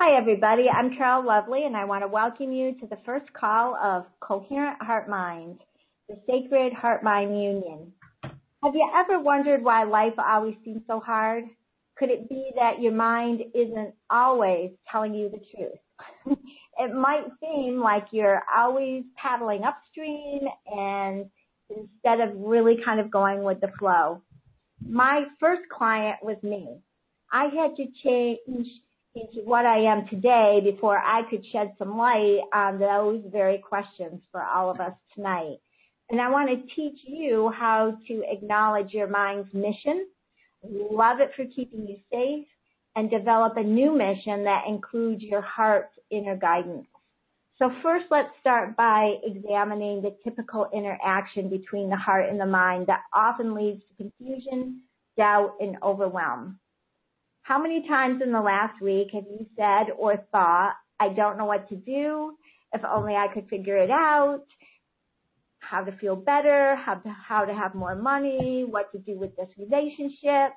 Hi, everybody. I'm Carol Lovely, and I want to welcome you to the first call of Coherent Heart Mind, the Sacred Heart-Mind Union. Have you ever wondered why life always seems so hard? Could it be that your mind isn't always telling you the truth? It might seem like you're always paddling upstream and instead of really kind of going with the flow. My first client was me. I had to change into what I am today before I could shed some light on those very questions for all of us tonight. And I want to teach you how to acknowledge your mind's mission, love it for keeping you safe, and develop a new mission that includes your heart's inner guidance. So first, let's start by examining the typical interaction between the heart and the mind that often leads to confusion, doubt, and overwhelm. How many times in the last week have you said or thought, I don't know what to do, if only I could figure it out, how to feel better, how to have more money, what to do with this relationship?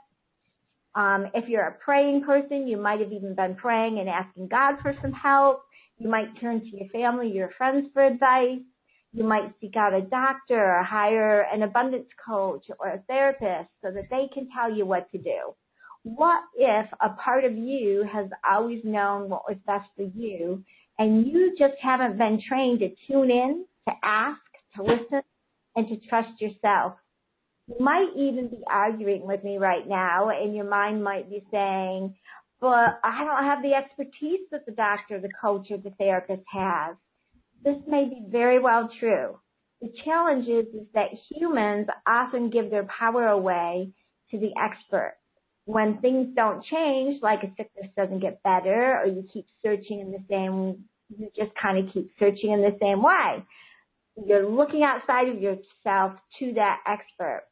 If you're a praying person, you might have even been praying and asking God for some help. You might turn to your family, your friends for advice. You might seek out a doctor or hire an abundance coach or a therapist so that they can tell you what to do. What if a part of you has always known what was best for you and you just haven't been trained to tune in, to ask, to listen, and to trust yourself? You might even be arguing with me right now, and your mind might be saying, but I don't have the expertise that the doctor, the coach, or the therapist has. This may be very well true. The challenge is that humans often give their power away to the expert. When things don't change, like a sickness doesn't get better, or you keep searching you just kind of keep searching in the same way. You're looking outside of yourself to that expert.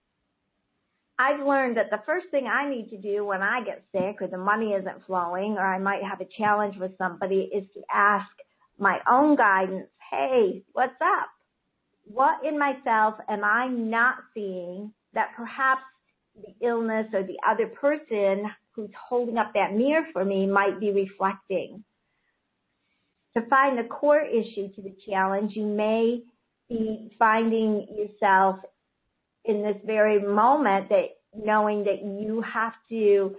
I've learned that the first thing I need to do when I get sick or the money isn't flowing or I might have a challenge with somebody is to ask my own guidance, hey, what's up? What in myself am I not seeing that perhaps the illness or the other person who's holding up that mirror for me might be reflecting? To find the core issue to the challenge, you may be finding yourself in this very moment that knowing that you have to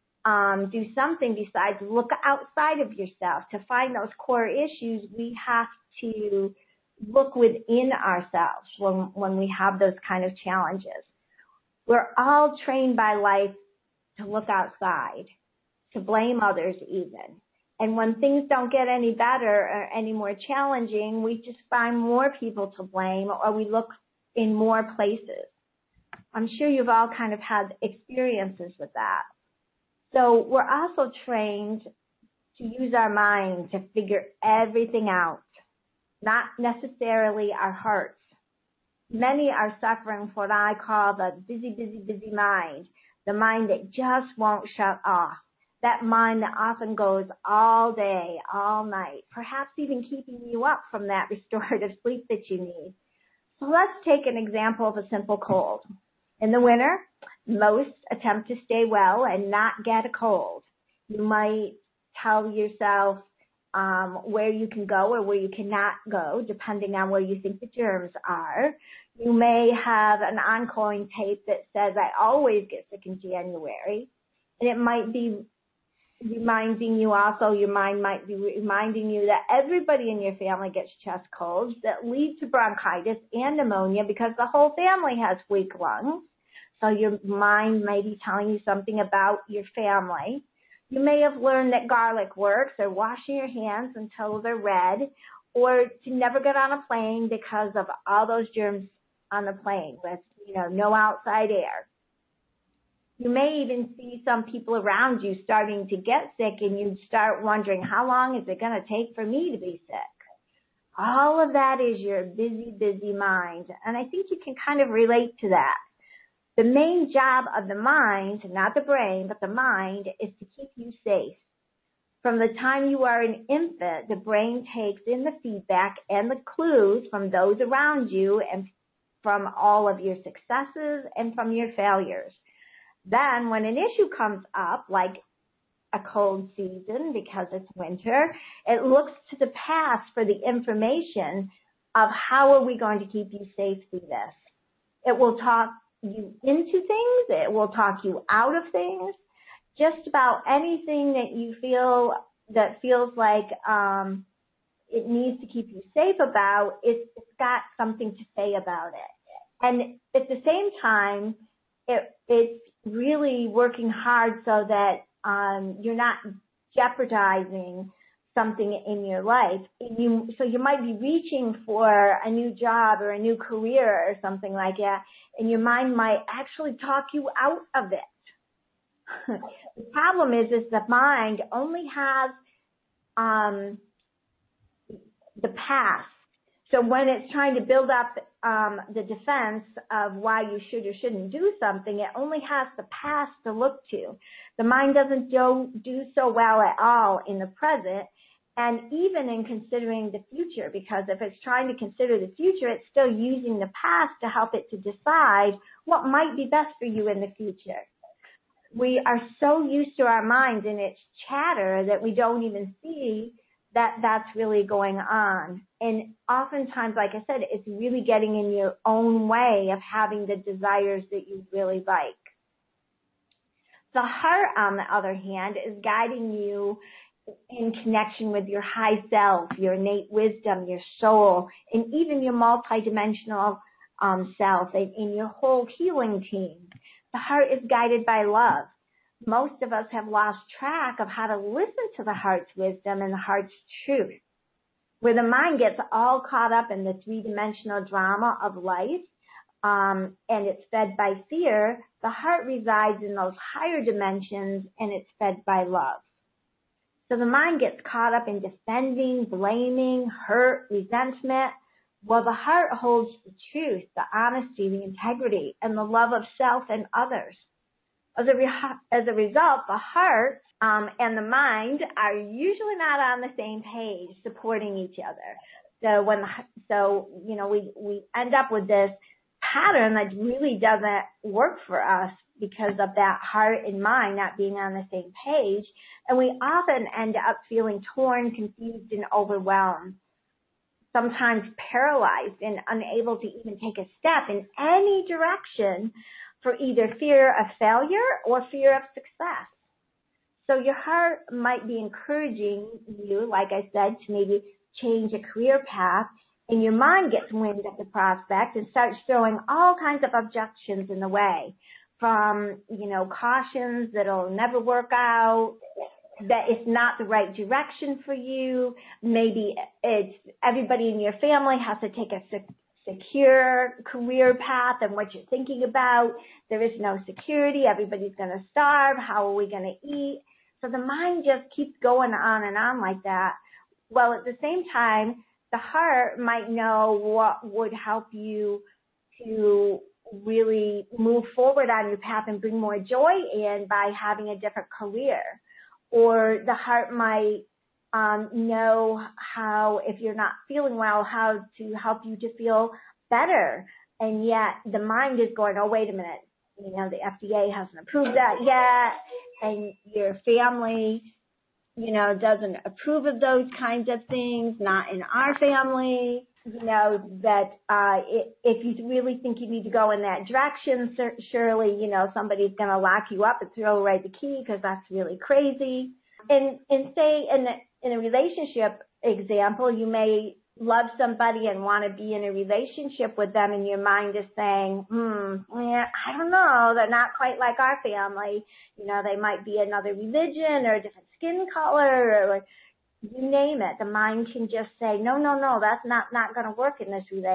do something besides look outside of yourself. To find those core issues, we have to look within ourselves when we have those kind of challenges. We're all trained by life to look outside, to blame others even. And when things don't get any better or any more challenging, we just find more people to blame or we look in more places. I'm sure you've all kind of had experiences with that. So we're also trained to use our mind to figure everything out, not necessarily our hearts. Many are suffering from what I call the busy mind, the mind that just won't shut off, that mind that often goes all day, all night, perhaps even keeping you up from that restorative sleep that you need. So let's take an example of a simple cold. In the winter, most attempt to stay well and not get a cold. You might tell yourself where you can go or where you cannot go, depending on where you think the germs are. You may have an ongoing tape that says, I always get sick in January. And it might be reminding you also, your mind might be reminding you that everybody in your family gets chest colds that lead to bronchitis and pneumonia because the whole family has weak lungs. So your mind may be telling you something about your family. You may have learned that garlic works, or washing your hands until they're red, or to never get on a plane because of all those germs on the plane with, no outside air. You may even see some people around you starting to get sick, and you start wondering, how long is it going to take for me to be sick? All of that is your busy mind, and I think you can kind of relate to that. The main job of the mind, not the brain, but the mind, is to keep you safe. From the time you are an infant, the brain takes in the feedback and the clues from those around you and from all of your successes and from your failures. Then when an issue comes up, like a cold season because it's winter. It looks to the past for the information of how are we going to keep you safe through this. It will talk you into things. It will talk you out of things. Just about anything that you feel that feels like it needs to keep you safe about, it's got something to say about it. And at the same time, it's really working hard so that you're not jeopardizing something in your life. So you might be reaching for a new job or a new career or something like that, and your mind might actually talk you out of it. The problem is the mind only has the past. So when it's trying to build up the defense of why you should or shouldn't do something, it only has the past to look to. The mind doesn't do so well at all in the present, and even in considering the future, because if it's trying to consider the future, it's still using the past to help it to decide what might be best for you in the future. We are so used to our minds and its chatter that we don't even see that that's really going on. And oftentimes, like I said, it's really getting in your own way of having the desires that you really like. The heart, on the other hand, is guiding you in connection with your high self, your innate wisdom, your soul, and even your multidimensional self and in your whole healing team. The heart is guided by love. Most of us have lost track of how to listen to the heart's wisdom and the heart's truth. Where the mind gets all caught up in the three-dimensional drama of life, and it's fed by fear, the heart resides in those higher dimensions and it's fed by love. So the mind gets caught up in defending, blaming, hurt, resentment, while the heart holds the truth, the honesty, the integrity, and the love of self and others. As a result, the heart and the mind are usually not on the same page, supporting each other. So we end up with this pattern that really doesn't work for us because of that heart and mind not being on the same page, and we often end up feeling torn, confused, and overwhelmed. Sometimes paralyzed and unable to even take a step in any direction for either fear of failure or fear of success. So your heart might be encouraging you, like I said, to maybe change a career path, and your mind gets wind of the prospect and starts throwing all kinds of objections in the way, from, cautions that it'll never work out, that it's not the right direction for you. Maybe it's everybody in your family has to take a secure career path and what you're thinking about. There is no security. Everybody's going to starve. How are we going to eat? So the mind just keeps going on and on like that. Well, at the same time, the heart might know what would help you to really move forward on your path and bring more joy in by having a different career. Or the heart might know how, if you're not feeling well, how to help you to feel better. And yet the mind is going, oh, wait a minute, the FDA hasn't approved that yet, and your family, doesn't approve of those kinds of things, not in our family. That if you really think you need to go in that direction, surely, somebody's going to lock you up and throw away the key because that's really crazy. And say in a relationship example, you may love somebody and want to be in a relationship with them, and your mind is saying, I don't know, they're not quite like our family. They might be another religion or a different skin color, or you name it. The mind can just say, no, that's not going to work in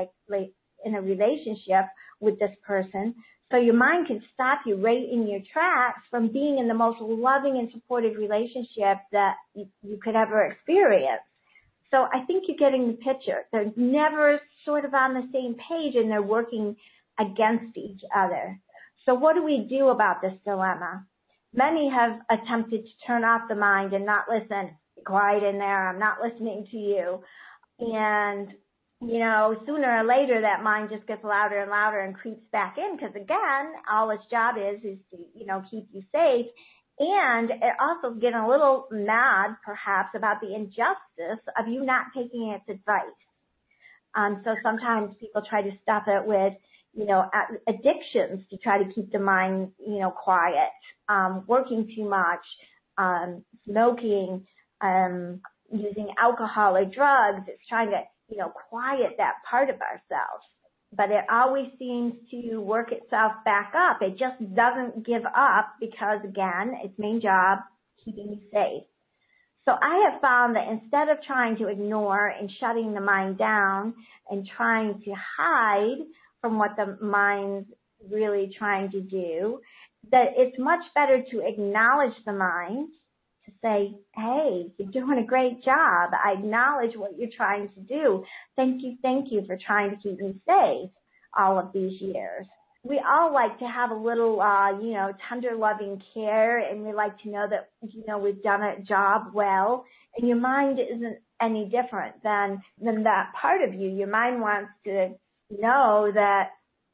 a relationship with this person. So your mind can stop you right in your tracks from being in the most loving and supportive relationship that you could ever experience. So I think you're getting the picture. They're never sort of on the same page, and they're working against each other. So what do we do about this dilemma? Many have attempted to turn off the mind and not listen. Be quiet in there. I'm not listening to you. And sooner or later, that mind just gets louder and louder and creeps back in, because, again, all its job is to, keep you safe. And it also getting a little mad, perhaps, about the injustice of you not taking its advice. So sometimes people try to stop it with, addictions to try to keep the mind, quiet, working too much, smoking, using alcohol or drugs. It's trying to, quiet that part of ourselves. But it always seems to work itself back up. It just doesn't give up because, again, its main job, keeping you safe. So I have found that instead of trying to ignore and shutting the mind down and trying to hide from what the mind's really trying to do, that it's much better to acknowledge the mind, to say, hey, you're doing a great job. I acknowledge what you're trying to do. Thank you for trying to keep me safe all of these years. We all like to have a little, tender loving care, and we like to know that, we've done a job well. And your mind isn't any different than that part of you. Your mind wants to know that,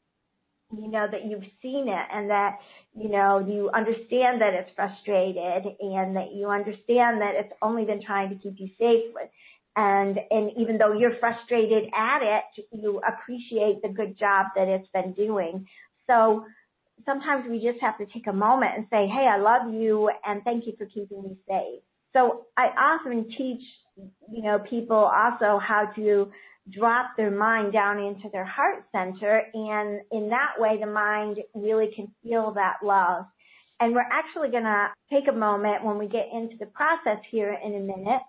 that you've seen it and that, you understand that it's frustrated and that you understand that it's only been trying to keep you safe. And even though you're frustrated at it, you appreciate the good job that it's been doing. So sometimes we just have to take a moment and say, hey, I love you and thank you for keeping me safe. So I often teach, people also how to drop their mind down into their heart center, and in that way the mind really can feel that love. And we're actually going to take a moment when we get into the process here in a minute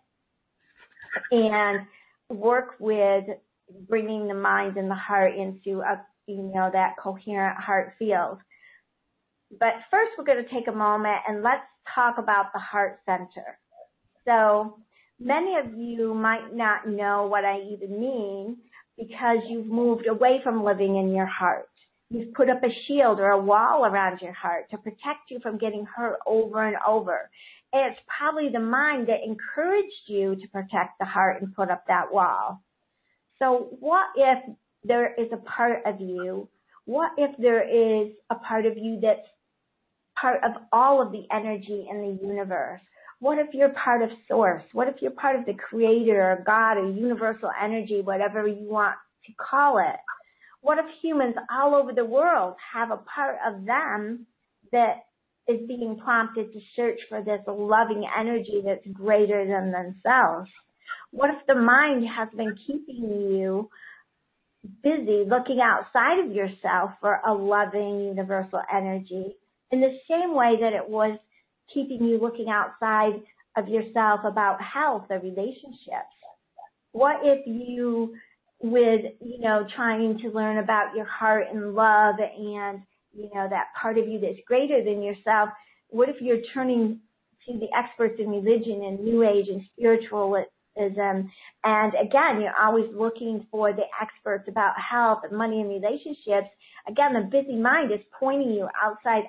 and work with bringing the mind and the heart into that coherent heart field. But first we're going to take a moment and let's talk about the heart center. So many of you might not know what I even mean because you've moved away from living in your heart. You've put up a shield or a wall around your heart to protect you from getting hurt over and over. And it's probably the mind that encouraged you to protect the heart and put up that wall. So what if there is a part of you? What if there is a part of you that's part of all of the energy in the universe? What if you're part of Source? What if you're part of the Creator or God or universal energy, whatever you want to call it? What if humans all over the world have a part of them that is being prompted to search for this loving energy that's greater than themselves? What if the mind has been keeping you busy looking outside of yourself for a loving universal energy in the same way that it was keeping you looking outside of yourself about health or relationships? What if you, with, trying to learn about your heart and love and, that part of you that's greater than yourself, what if you're turning to the experts in religion and New Age and spiritualism, and again, you're always looking for the experts about health and money and relationships? Again, the busy mind is pointing you outside.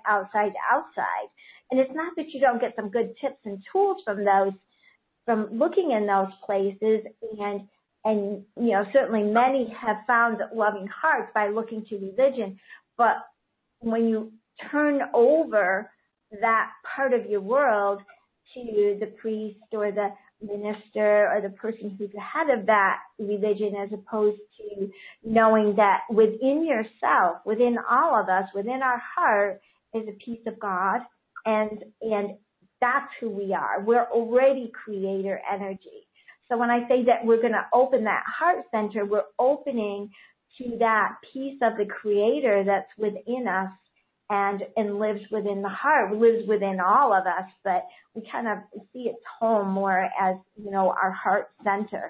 And it's not that you don't get some good tips and tools from looking in those places, and certainly many have found loving hearts by looking to religion, but when you turn over that part of your world to the priest or the minister or the person who's the head of that religion, as opposed to knowing that within yourself, within all of us, within our heart is a piece of God, and that's who we are. We're already creator energy. So when I say that we're going to open that heart center, we're opening to that piece of the creator that's within us and lives within the heart, lives within all of us, but we kind of see its home more as, our heart center.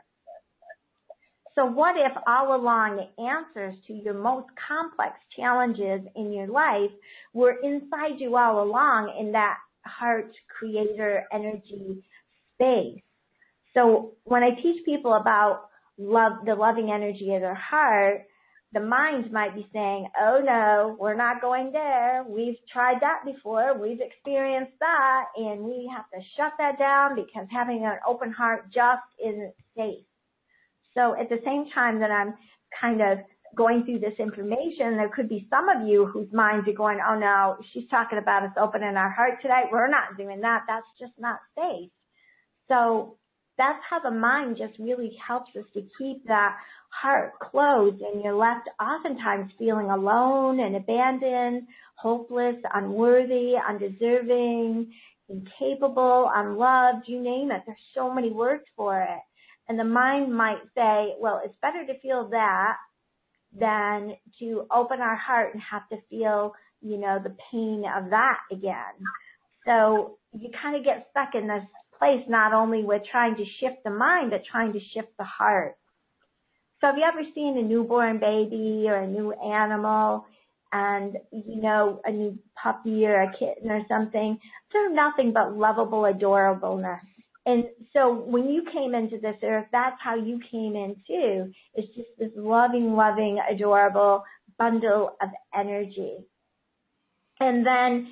So what if all along the answers to your most complex challenges in your life were inside you all along in that heart creator energy space? So when I teach people about love, the loving energy of their heart, the mind might be saying, oh no, we're not going there. We've tried that before. We've experienced that, and we have to shut that down because having an open heart just isn't safe. So at the same time that I'm kind of going through this information, there could be some of you whose minds are going, oh no, she's talking about us opening our heart today. We're not doing that. That's just not safe. So that's how the mind just really helps us to keep that heart closed, and you're left oftentimes feeling alone and abandoned, hopeless, unworthy, undeserving, incapable, unloved, you name it. There's so many words for it. And the mind might say, well, it's better to feel that than to open our heart and have to feel, the pain of that again. So you kind of get stuck in this place, not only with trying to shift the mind, but trying to shift the heart. So have you ever seen a newborn baby or a new animal and, a new puppy or a kitten or something? They're nothing but lovable adorableness. And so when you came into this earth, that's how you came in too. It's just this loving, adorable bundle of energy. And then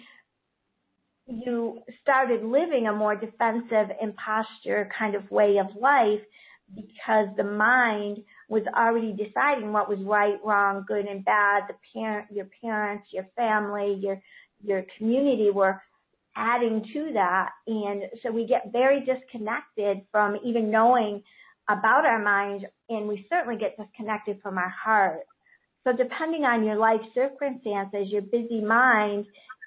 you started living a more defensive imposter kind of way of life because the mind was already deciding what was right, wrong, good and bad. Your parents, your family, your community were adding to that. And so we get very disconnected from even knowing about our mind, and we certainly get disconnected from our heart. So depending on your life circumstances, your busy mind,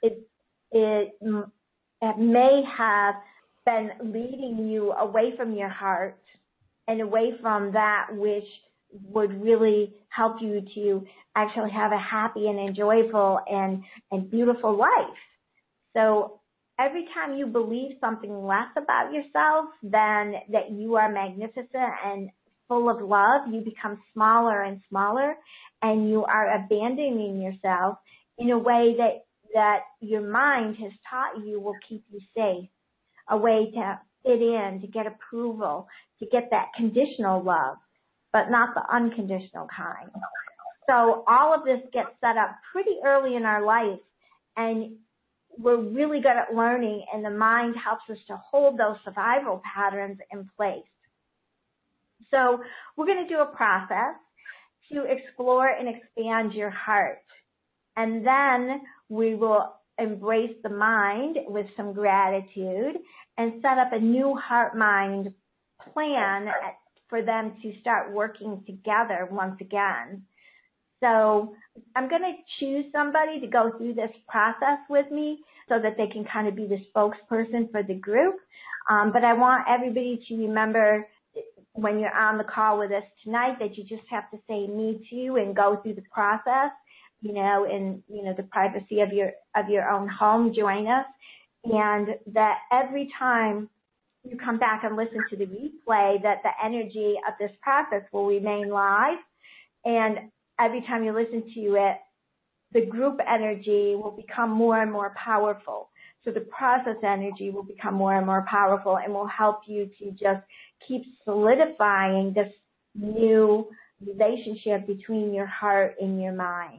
it may have been leading you away from your heart and away from that which would really help you to actually have a happy and enjoyable and beautiful life. So every time you believe something less about yourself than that you are magnificent and full of love, you become smaller and smaller, and you are abandoning yourself in a way that your mind has taught you will keep you safe, a way to fit in, to get approval, to get that conditional love, but not the unconditional kind. So all of this gets set up pretty early in our life, and we're really good at learning, and the mind helps us to hold those survival patterns in place. So we're going to do a process to explore and expand your heart. And then we will embrace the mind with some gratitude and set up a new heart-mind plan for them to start working together once again. So I'm going to choose somebody to go through this process with me so that they can kind of be the spokesperson for the group. But I want everybody to remember when you're on the call with us tonight that you just have to say me too and go through the process, in the privacy of your own home. Join us. And that every time you come back and listen to the replay, that the energy of this process will remain live. And every time you listen to it, the group energy will become more and more powerful. So the process energy will become more and more powerful and will help you to just keep solidifying this new relationship between your heart and your mind.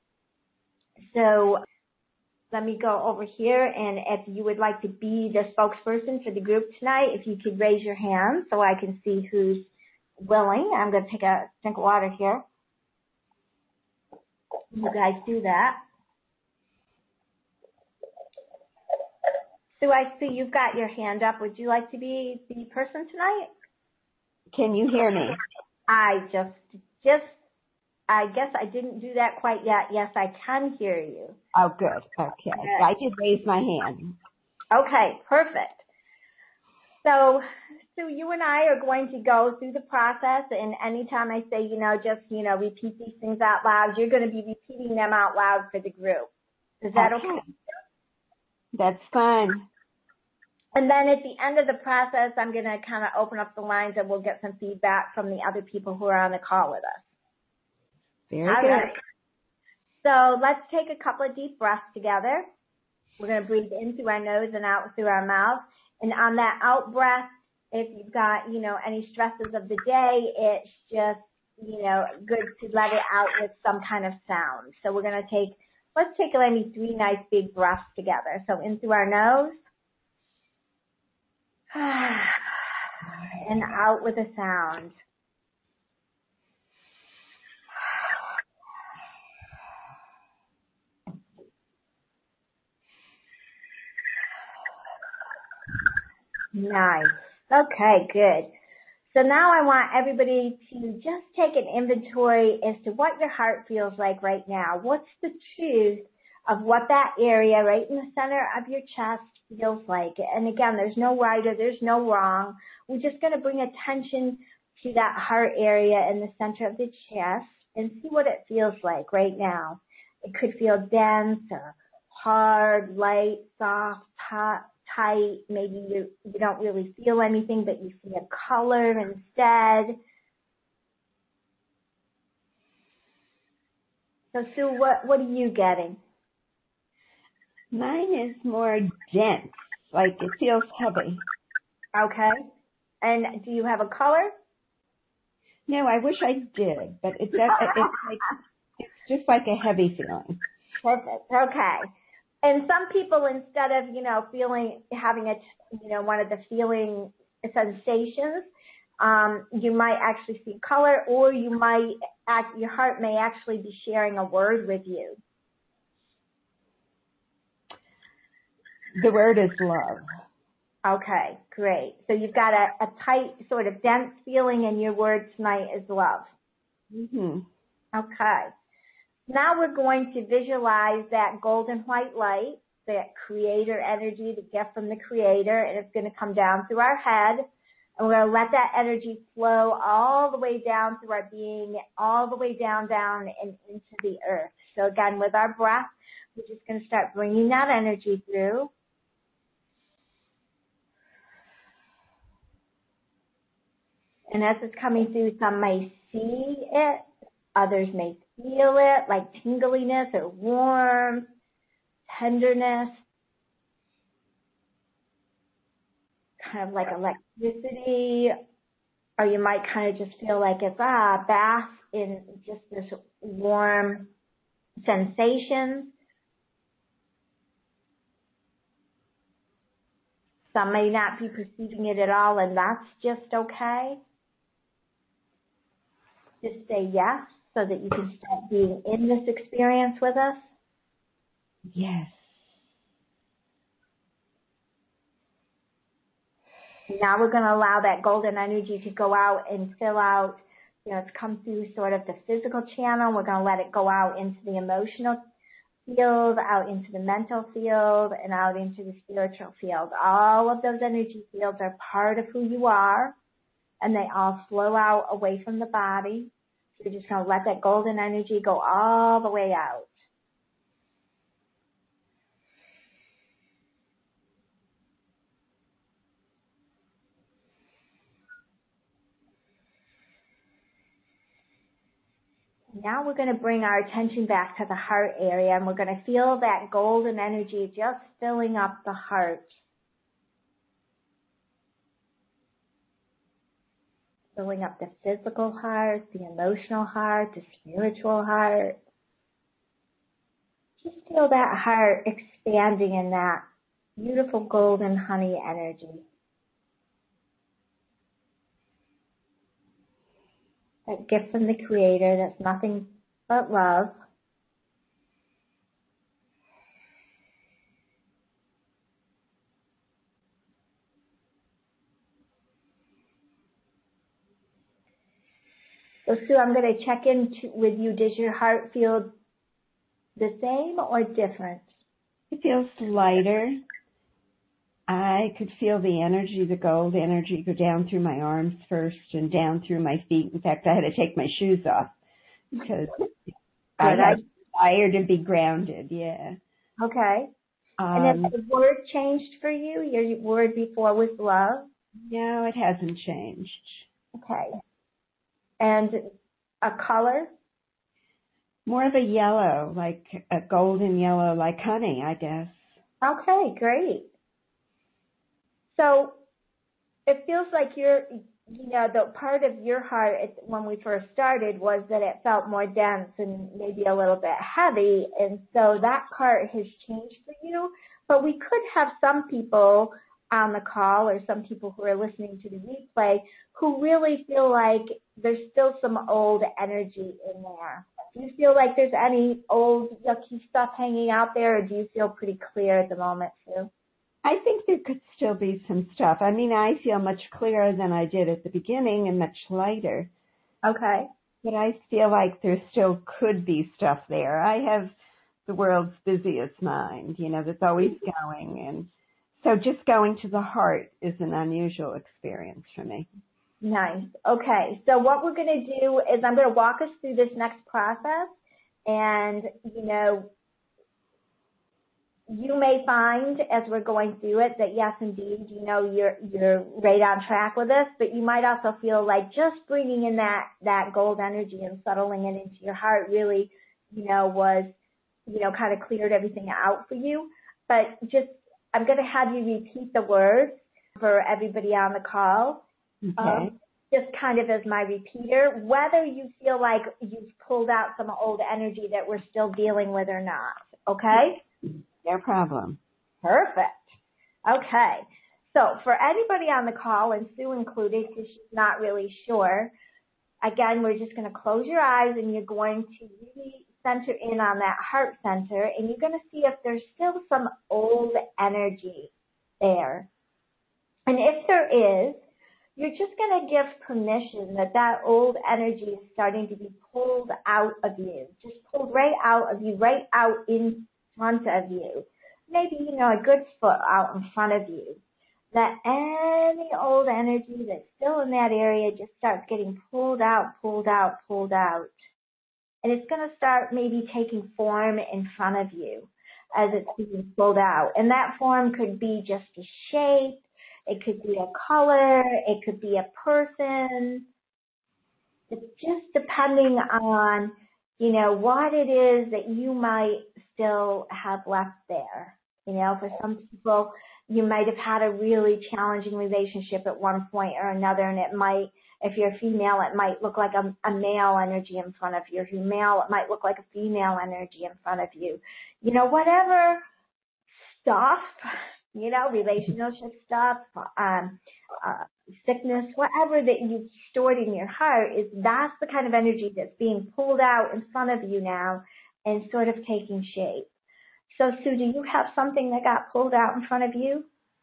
So let me go over here, and if you would like to be the spokesperson for the group tonight, if you could raise your hand so I can see who's willing. I'm going to take a drink of water here. You guys do that. Sue, I see you've got your hand up. Would you like to be the person tonight? Can you hear me? I guess I didn't do that quite yet. Yes, I can hear you. Oh, good. Okay. I did raise my hand. Okay, perfect. So you and I are going to go through the process, and anytime I say, repeat these things out loud, you're going to be repeating them out loud for the group. Is that okay? That's fine. And then at the end of the process, I'm going to kind of open up the lines, and we'll get some feedback from the other people who are on the call with us. Very good. Right. So let's take a couple of deep breaths together. We're going to breathe in through our nose and out through our mouth. And on that out breath, if you've got, any stresses of the day, it's just, good to let it out with some kind of sound. So we're going to let's take maybe 3 nice big breaths together. So in through our nose and out with a sound. Nice. Okay, good. So now I want everybody to just take an inventory as to what your heart feels like right now. What's the truth of what that area right in the center of your chest feels like? And again, there's no right or there's no wrong. We're just going to bring attention to that heart area in the center of the chest and see what it feels like right now. It could feel dense or hard, light, soft, hot, tight. Maybe you don't really feel anything, but you see a color instead. So Sue, what are you getting? Mine is more dense, like it feels heavy. Okay. And do you have a color? No, I wish I did, but it's just like a heavy feeling. Perfect. Okay. And some people, instead of, having one of the feeling sensations, you might actually see color, or your heart may actually be sharing a word with you. The word is love. Okay, great. So you've got a tight, sort of dense feeling, and your word tonight is love. Mm-hmm. Okay. Now we're going to visualize that golden white light, that creator energy, the gift from the creator, and it's going to come down through our head. And we're going to let that energy flow all the way down through our being, all the way down, and into the earth. So again, with our breath, we're just going to start bringing that energy through. And as it's coming through, some may see it, others may feel it, like tingliness or warmth, tenderness, kind of like electricity, or you might kind of just feel like it's a bath in just this warm sensation. Some may not be perceiving it at all, and that's just okay. Just say yes so that you can start being in this experience with us. Yes. Now we're going to allow that golden energy to go out and fill out, it's come through sort of the physical channel. We're going to let it go out into the emotional field, out into the mental field, and out into the spiritual field. All of those energy fields are part of who you are, and they all flow out away from the body. So you're just going to let that golden energy go all the way out. Now we're going to bring our attention back to the heart area, and we're going to feel that golden energy just filling up the heart. Filling up the physical heart, the emotional heart, the spiritual heart. Just feel that heart expanding in that beautiful golden honey energy. That gift from the Creator that's nothing but love. So Sue, I'm going to check in with you. Does your heart feel the same or different? It feels lighter. I could feel the energy, the gold energy, go down through my arms first and down through my feet. In fact, I had to take my shoes off because I had desire to be grounded. Yeah. Okay. And has the word changed for you? Your word before was love? No, it hasn't changed. Okay. And a color? More of a yellow, like a golden yellow, like honey, I guess. Okay, great. So it feels like the part of your heart when we first started was that it felt more dense and maybe a little bit heavy. And so that part has changed for you. But we could have some people on the call or some people who are listening to the replay who really feel like there's still some old energy in there. Do you feel like there's any old yucky stuff hanging out there, or do you feel pretty clear at the moment, Sue? I think there could still be some stuff. I mean, I feel much clearer than I did at the beginning and much lighter. Okay. But I feel like there still could be stuff there. I have the world's busiest mind, that's always going. And so just going to the heart is an unusual experience for me. Nice. Okay. So what we're going to do is I'm going to walk us through this next process. And, you may find as we're going through it that yes, indeed, you're right on track with this, but you might also feel like just bringing in that gold energy and settling it into your heart really, was, kind of cleared everything out for you. But I'm going to have you repeat the words for everybody on the call. Okay. Just kind of as my repeater, whether you feel like you've pulled out some old energy that we're still dealing with or not. Okay? No problem. Perfect. Okay. So for anybody on the call, and Sue included, because she's not really sure, again, we're just going to close your eyes and you're going to really center in on that heart center, and you're going to see if there's still some old energy there. And if there is, you're just going to give permission that old energy is starting to be pulled out of you, just pulled right out of you, right out in front of you. Maybe, a good foot out in front of you. That any old energy that's still in that area just starts getting pulled out, pulled out, pulled out. And it's going to start maybe taking form in front of you as it's being pulled out. And that form could be just a shape. It could be a color. It could be a person. It's just depending on, what it is that you might still have left there. For some people, you might have had a really challenging relationship at one point or another, and it might, if you're female, it might look like a male energy in front of you. If you're male, it might look like a female energy in front of you. Whatever stuff, relationship stuff, sickness, whatever that you've stored in your heart, that's the kind of energy that's being pulled out in front of you now and sort of taking shape. So, Sue, do you have something that got pulled out in front of you?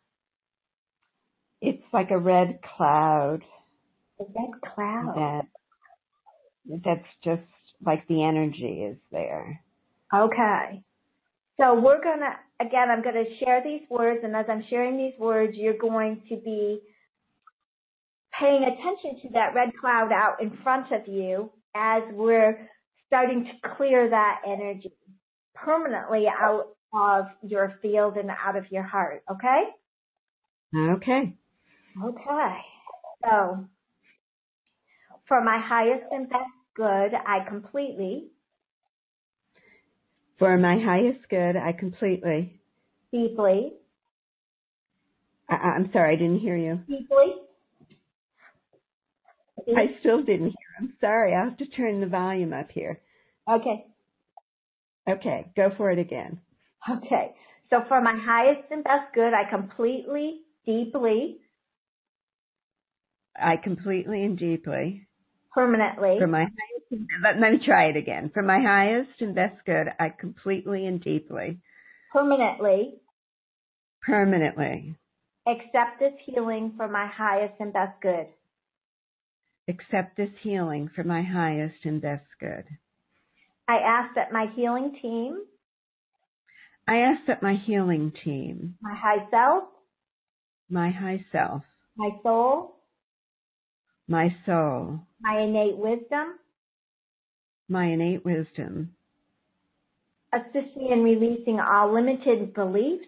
It's like a red cloud. A red cloud? That's just like the energy is there. Okay. So I'm going to share these words, and as I'm sharing these words, you're going to be paying attention to that red cloud out in front of you as we're starting to clear that energy permanently out of your field and out of your heart, okay? Okay. Okay. So, for my highest and best good, I completely. For my highest good, I completely. Deeply. I'm sorry, I didn't hear you. Deeply. I still didn't hear. I'm sorry. I'll have to turn the volume up here. Okay. Okay, go for it again. Okay. So for my highest and best good, I completely, deeply. I completely and deeply. Permanently. For my highest, let me try it again. For my highest and best good, I completely and deeply. Permanently. Permanently. Accept this healing for my highest and best good. Accept this healing for my highest and best good. I ask that my healing team. I ask that my healing team. My high self. My high self. My soul. My soul. My innate wisdom. My innate wisdom. Assist me in releasing all limited beliefs.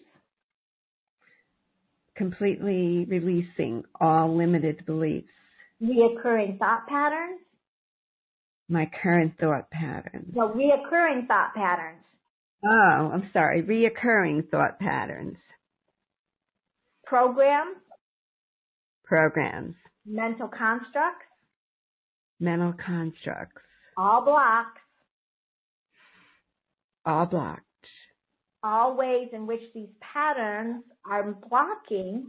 Completely releasing all limited beliefs. Reoccurring thought patterns. My current thought patterns. No, reoccurring thought patterns. Oh, I'm sorry. Reoccurring thought patterns. Programs. Programs. Mental constructs. Mental constructs. All blocks. All blocked. All ways in which these patterns are blocking.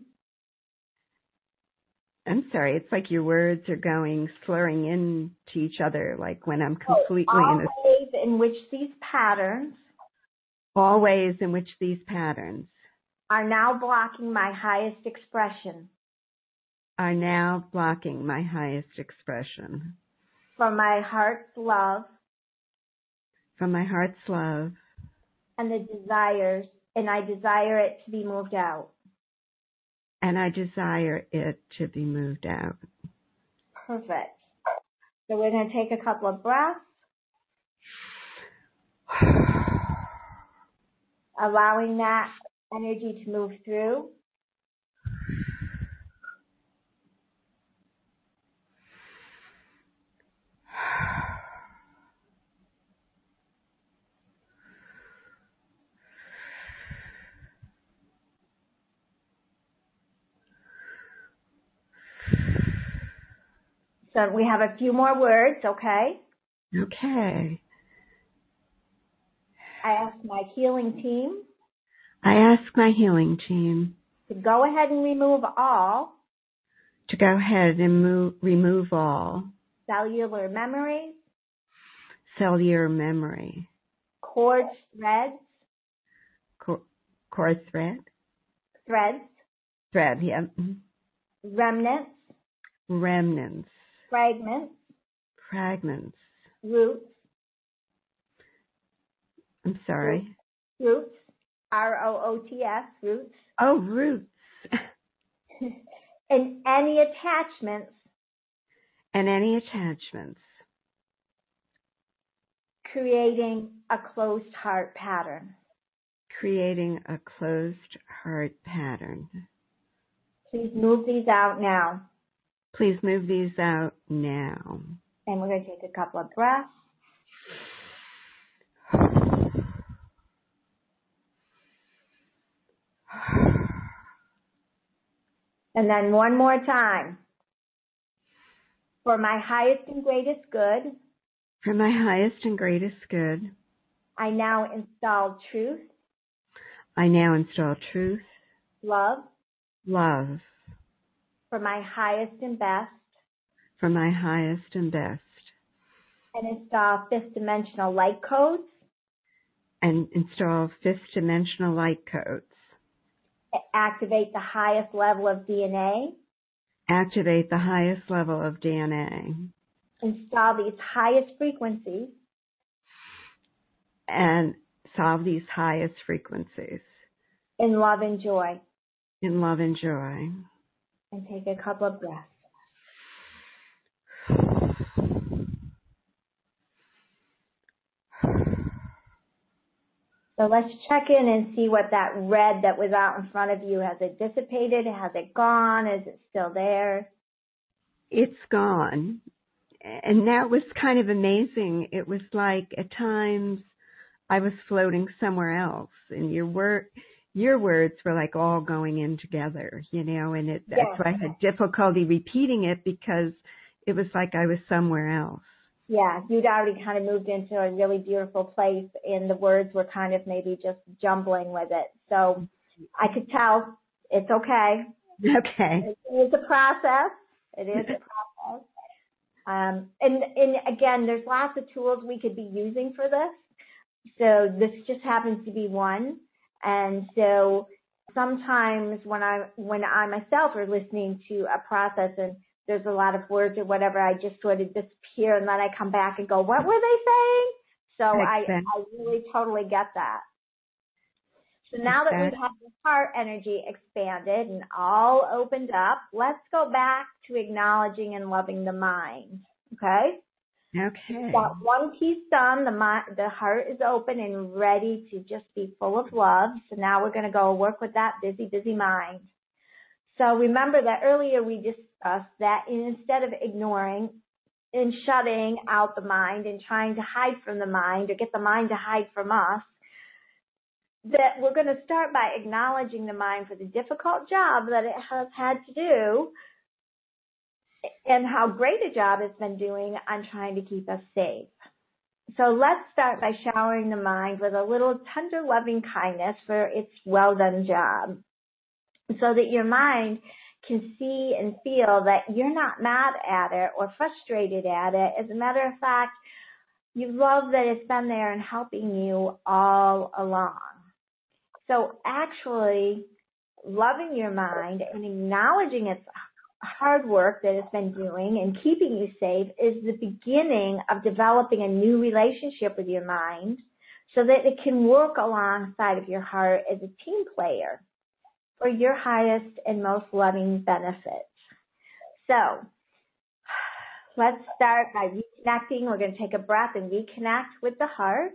I'm sorry, it's like your words are slurring into each other, like when I'm completely all ways in which these patterns. All ways in which these patterns. are now blocking my highest expression. Are now blocking my highest expression. From my heart's love. From my heart's love. And I desire it to be moved out. And I desire it to be moved out. Perfect. So we're going to take a couple of breaths. Allowing that energy to move through. So we have a few more words, okay? Okay. I ask my healing team. I ask my healing team. To go ahead and remove all. To go ahead and remove all. Cellular memories. Cellular memory. Cord threads. Cord thread? Threads. Thread, yeah. Remnants. Remnants. Fragments. Fragments. Roots. I'm sorry. Roots. R-O-O-T-S. Roots. Oh, roots. And any attachments. And any attachments. Creating a closed heart pattern. Creating a closed heart pattern. Please move these out now. Please move these out now. And we're going to take a couple of breaths. And then one more time. For my highest and greatest good. For my highest and greatest good. I now install truth. I now install truth. Love. Love. For my highest and best. For my highest and best. And install fifth dimensional light codes. And install fifth dimensional light codes. Activate the highest level of DNA. Activate the highest level of DNA. Install these highest frequencies. And solve these highest frequencies. In love and joy. In love and joy. And take a couple of breaths. So let's check in and see what that red that was out in front of you, has it dissipated? Has it gone? Is it still there? It's gone. And that was kind of amazing. It was like at times I was floating somewhere else, and your words were like all going in together, and that's why I had difficulty repeating it, because it was like I was somewhere else. Yeah, you'd already kind of moved into a really beautiful place, and the words were kind of maybe just jumbling with it. So I could tell it's okay. Okay. It is a process. It is a process. And again, there's lots of tools we could be using for this. So this just happens to be one. And so sometimes when I myself are listening to a process and there's a lot of words or whatever, I just sort of disappear, and then I come back and go, what were they saying? So I really totally get that. So now that we've had the heart energy expanded and all opened up, let's go back to acknowledging and loving the mind. Okay? Okay. We've got one piece done. The heart is open and ready to just be full of love. So now we're going to go work with that busy, busy mind. So remember that earlier we discussed that instead of ignoring and shutting out the mind and trying to hide from the mind or get the mind to hide from us, that we're going to start by acknowledging the mind for the difficult job that it has had to do and how great a job it's been doing on trying to keep us safe. So let's start by showering the mind with a little tender, loving kindness for its well-done job, so that your mind can see and feel that you're not mad at it or frustrated at it. As a matter of fact, you love that it's been there and helping you all along. So actually, loving your mind and acknowledging its hard work that it's been doing and keeping you safe is the beginning of developing a new relationship with your mind so that it can work alongside of your heart as a team player for your highest and most loving benefits. So let's start by reconnecting. We're going to take a breath and reconnect with the heart.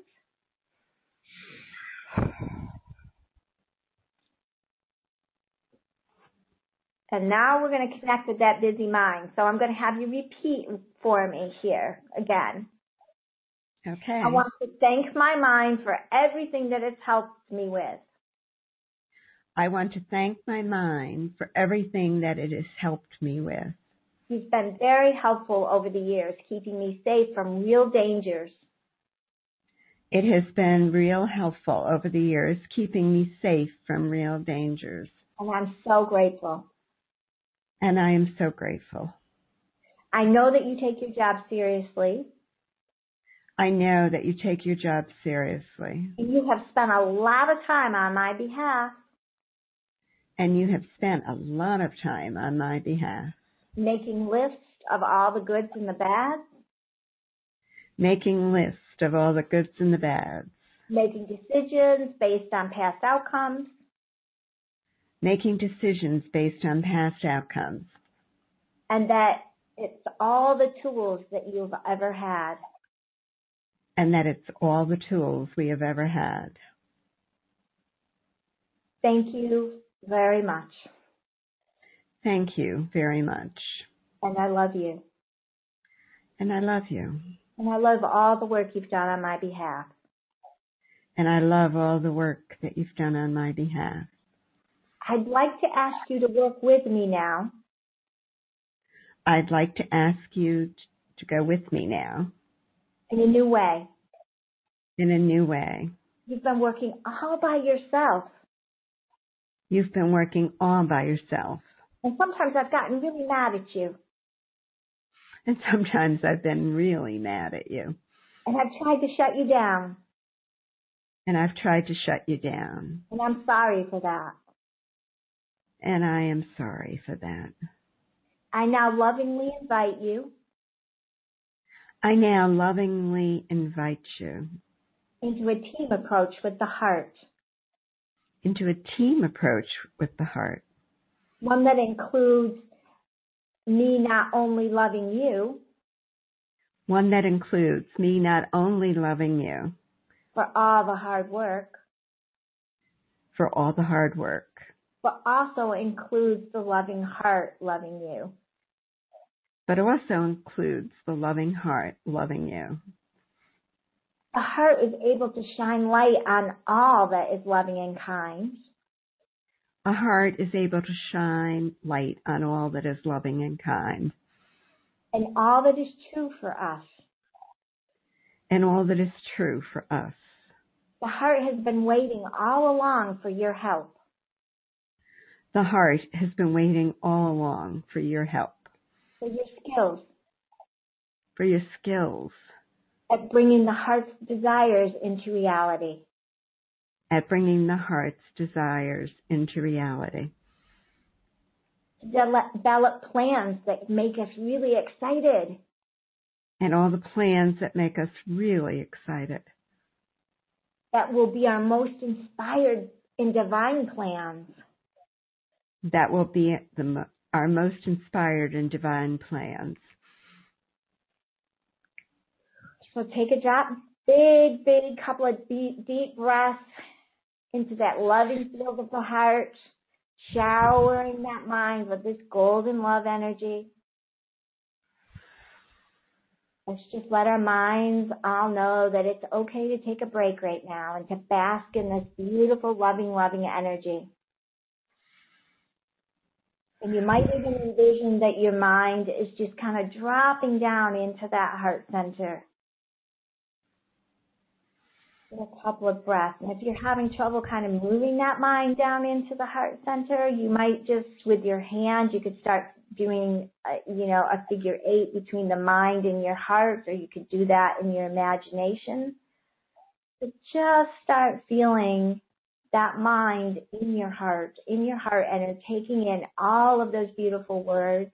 And now we're going to connect with that busy mind. So I'm going to have you repeat for me here again. Okay. I want to thank my mind for everything that it's helped me with. I want to thank my mind for everything that it has helped me with. He's been very helpful over the years, keeping me safe from real dangers. It has been real helpful over the years, keeping me safe from real dangers. And I'm so grateful. And I am so grateful. I know that you take your job seriously. I know that you take your job seriously. And you have spent a lot of time on my behalf. And you have spent a lot of time on my behalf. Making lists of all the goods and the bads. Making lists of all the goods and the bads. Making decisions based on past outcomes. Making decisions based on past outcomes. And that it's all the tools that you've ever had. And that it's all the tools we have ever had. Thank you very much. Thank you very much. And I love you. And I love you. And I love all the work you've done on my behalf. And I love all the work that you've done on my behalf. I'd like to ask you to work with me now. I'd like to ask you to go with me now. In a new way. In a new way. You've been working all by yourself. You've been working all by yourself. And sometimes I've gotten really mad at you. And sometimes I've been really mad at you. And I've tried to shut you down. And I've tried to shut you down. And I'm sorry for that. And I am sorry for that. I now lovingly invite you. I now lovingly invite you. Into a team approach with the heart. Into a team approach with the heart. One that includes me not only loving you. One that includes me not only loving you. For all the hard work. For all the hard work. But also includes the loving heart loving you. But also includes the loving heart loving you. The heart is able to shine light on all that is loving and kind. A heart is able to shine light on all that is loving and kind. And all that is true for us. And all that is true for us. The heart has been waiting all along for your help. The heart has been waiting all along for your help. For your skills. For your skills. At bringing the heart's desires into reality. At bringing the heart's desires into reality. To develop plans that make us really excited. And all the plans that make us really excited. That will be our most inspired and divine plans. That will be our most inspired and divine plans. So take a drop, big couple of deep breaths into that loving field of the heart, showering that mind with this golden love energy. Let's just let our minds all know that it's okay to take a break right now and to bask in this beautiful, loving energy. And you might even envision that your mind is just kind of dropping down into that heart center. A couple of breaths. And if you're having trouble kind of moving that mind down into the heart center, you might just, with your hand, you could start doing, a figure 8 between the mind and your heart, or you could do that in your imagination. But just start feeling that mind in your heart, and it's taking in all of those beautiful words.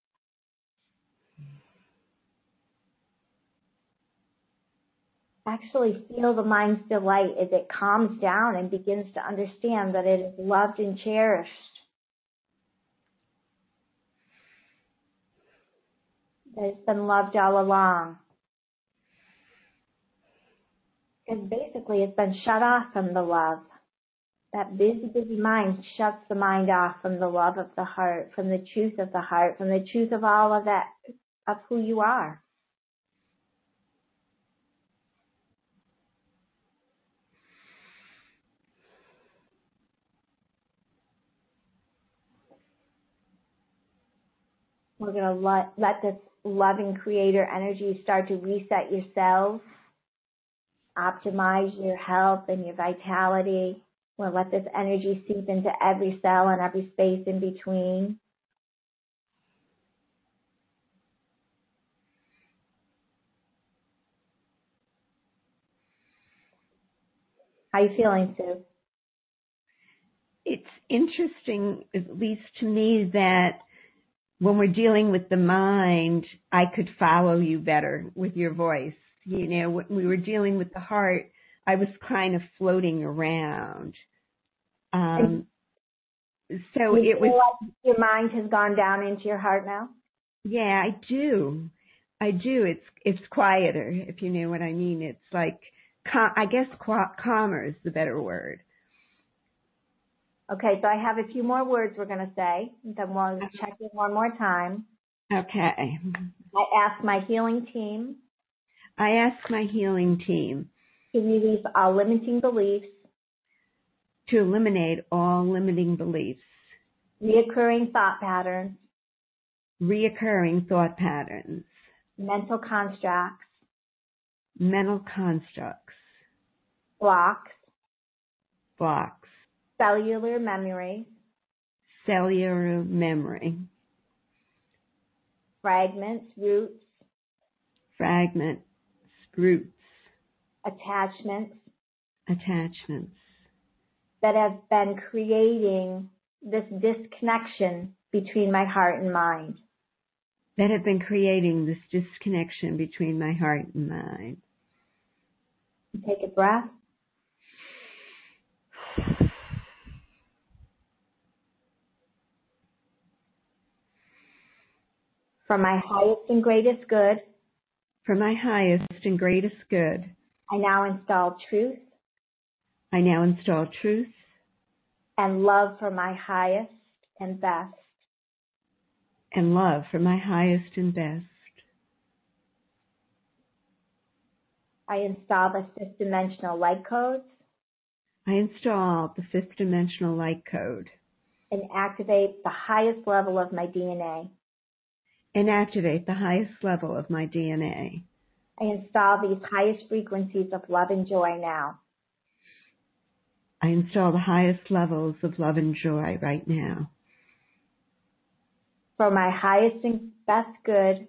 Actually feel the mind's delight as it calms down and begins to understand that it is loved and cherished. That it's been loved all along. Because basically it's been shut off from the love. That busy, busy mind shuts the mind off from the love of the heart, from the truth of the heart, from the truth of all of that, of who you are. We're going to let this loving creator energy start to reset your cells, optimize your health and your vitality. We'll let this energy seep into every cell and every space in between. How are you feeling, Sue? It's interesting, at least to me, that when we're dealing with the mind, I could follow you better with your voice. You know, when we were dealing with the heart, I was kind of floating around. So you it was. Like your mind has gone down into your heart now? Yeah, I do. It's quieter, if you know what I mean. It's like, I guess calmer is the better word. Okay, so I have a few more words we're going to say. Then we'll check in one more time. Okay. I ask my healing team to release all limiting beliefs, to eliminate all limiting beliefs, reoccurring thought patterns, mental constructs, blocks, cellular memory, fragments, roots, attachments that have been creating this disconnection between my heart and mind. Take a breath. For my highest and greatest good, I now install truth and love for my highest and best. I install the fifth dimensional light codes and activate the highest level of my DNA. I install these highest frequencies of love and joy now. I install the highest levels of love and joy right now. For my highest and best good,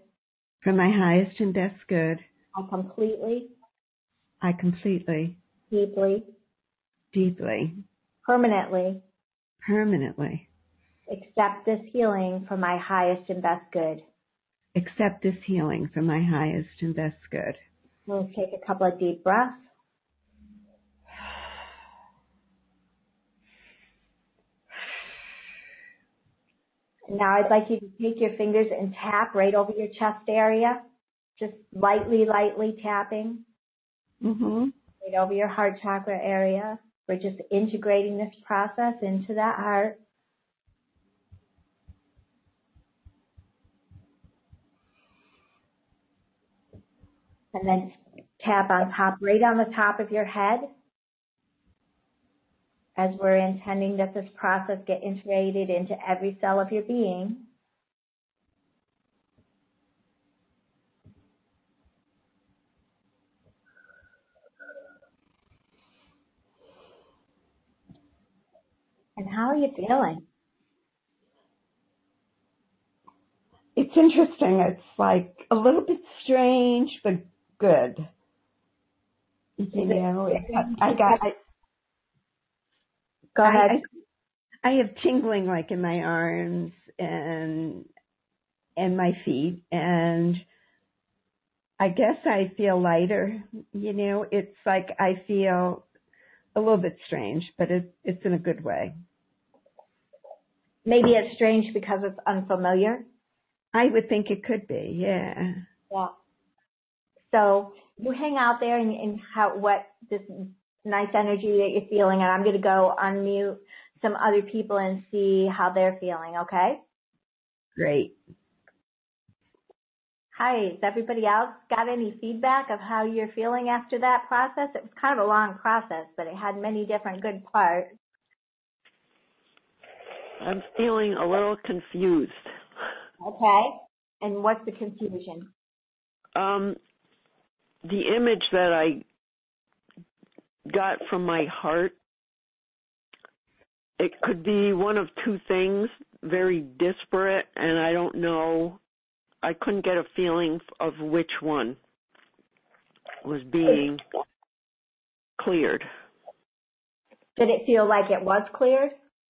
I completely, deeply, permanently accept this healing for my highest and best good. We'll take a couple of deep breaths. Now I'd like you to take your fingers and tap right over your chest area, just lightly tapping. Right over your heart chakra area. We're just integrating this process into that heart. And then tap on top, right on the top of your head, as we're intending that this process get integrated into every cell of your being. And how are you feeling? It's interesting. It's like a little bit strange, but good. You know, Go ahead. I have tingling like in my arms and my feet, and I guess I feel lighter. You know, it's like I feel a little bit strange, but it's in a good way. Maybe it's strange because it's unfamiliar. I would think it could be, yeah. Yeah. So you hang out there and what this nice energy that you're feeling, and I'm going to go unmute some other people and see how they're feeling, okay? Great. Hi, has everybody else got any feedback of how you're feeling after that process? It was kind of a long process, but it had many different good parts. I'm feeling a little confused. Okay. And what's the confusion? The image that I got from my heart, it could be one of two things, very disparate, and I don't know. I couldn't get a feeling of which one was being cleared. Did it feel like it was cleared?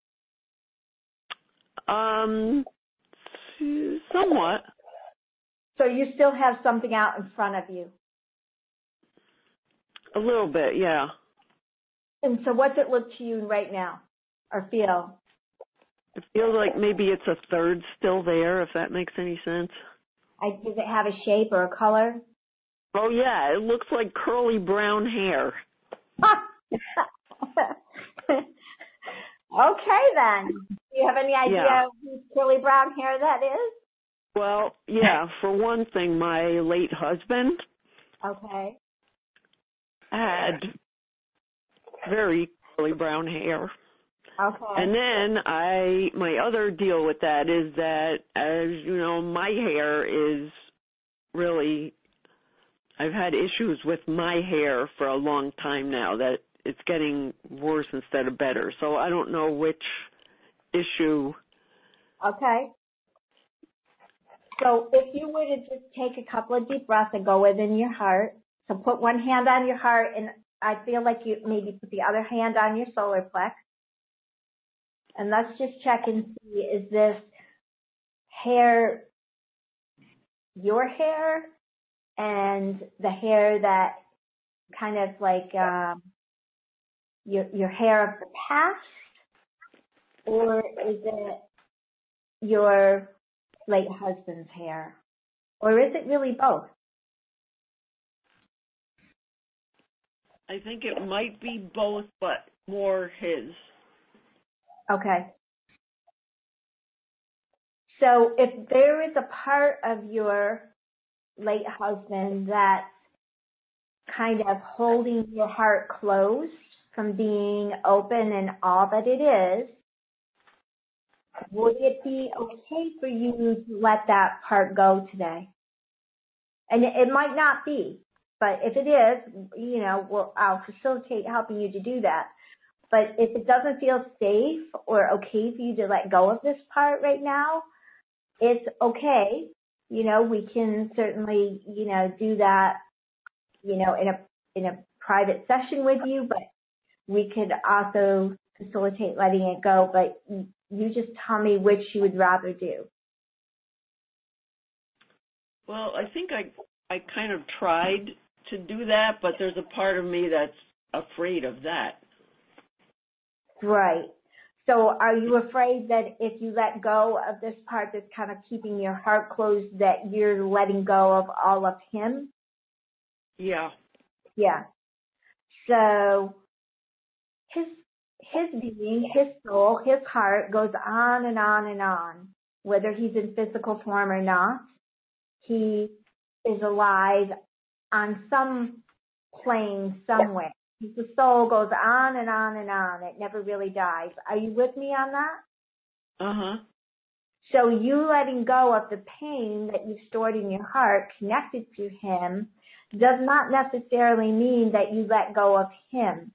Somewhat. So you still have something out in front of you? A little bit, yeah. And so what's it look to you right now or feel? It feels like maybe it's a third still there, if that makes any sense. Does it have a shape or a color? Oh, yeah, it looks like curly brown hair. Okay, then. Do you have any idea whose curly brown hair that is? Well, yeah, for one thing, my late husband had very curly brown hair. Okay. And then my other deal with that is that, as you know, my hair is really, I've had issues with my hair for a long time now, that it's getting worse instead of better. So I don't know which issue. Okay. So if you were to just take a couple of deep breaths and go within your heart, so put one hand on your heart, and I feel like you maybe put the other hand on your solar plex. And let's just check and see, is this hair your hair and the hair that kind of like your hair of the past, or is it your late husband's hair, or is it really both? I think it might be both, but more his. Okay. So if there is a part of your late husband that's kind of holding your heart closed from being open and all that it is, would it be okay for you to let that part go today? And it might not be, but if it is, you know, I'll facilitate helping you to do that. But if it doesn't feel safe or okay for you to let go of this part right now, it's okay. You know, we can certainly, you know, do that, you know, in a private session with you, but we could also facilitate letting it go. But you just tell me which you would rather do. Well, I think I kind of tried to do that, but there's a part of me that's afraid of that. Right. So are you afraid that if you let go of this part that's kind of keeping your heart closed, that you're letting go of all of him? Yeah. Yeah. So his being, his soul, his heart goes on and on and on, whether he's in physical form or not. He is alive on some plane somewhere. The soul goes on and on and on. It never really dies. Are you with me on that? Uh-huh. So you letting go of the pain that you've stored in your heart connected to him does not necessarily mean that you let go of him.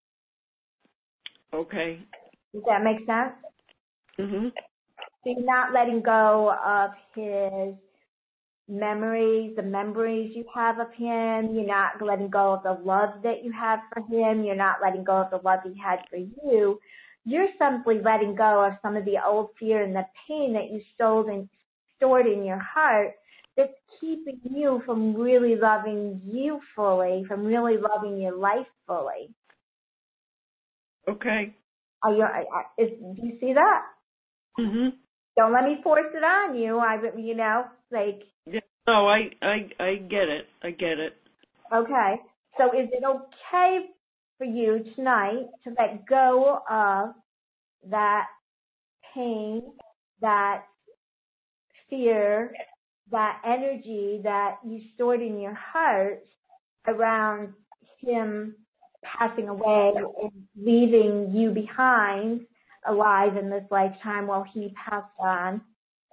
Okay. Does that make sense? Mm-hmm. So you're not letting go of his memories, the memories you have of him. You're not letting go of the love that you have for him. You're not letting go of the love he had for you. you're simply letting go of some of the old fear and the pain that you stored in your heart that's keeping you from really loving you fully, from really loving your life fully. Okay. Do you see that? Mhm. Don't let me force it on you. Yeah. No, I get it. I get it. Okay. So is it okay for you tonight to let go of that pain, that fear, that energy that you stored in your heart around him passing away and leaving you behind alive in this lifetime while he passed on,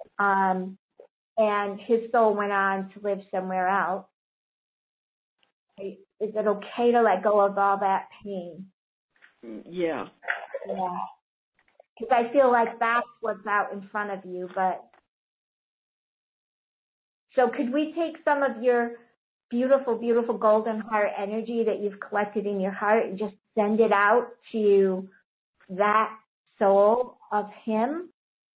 and his soul went on to live somewhere else? Is it okay to let go of all that pain? Yeah. Yeah. Because I feel like that's what's out in front of you. But so could we take some of your beautiful, beautiful golden heart energy that you've collected in your heart and just send it out to that soul of him?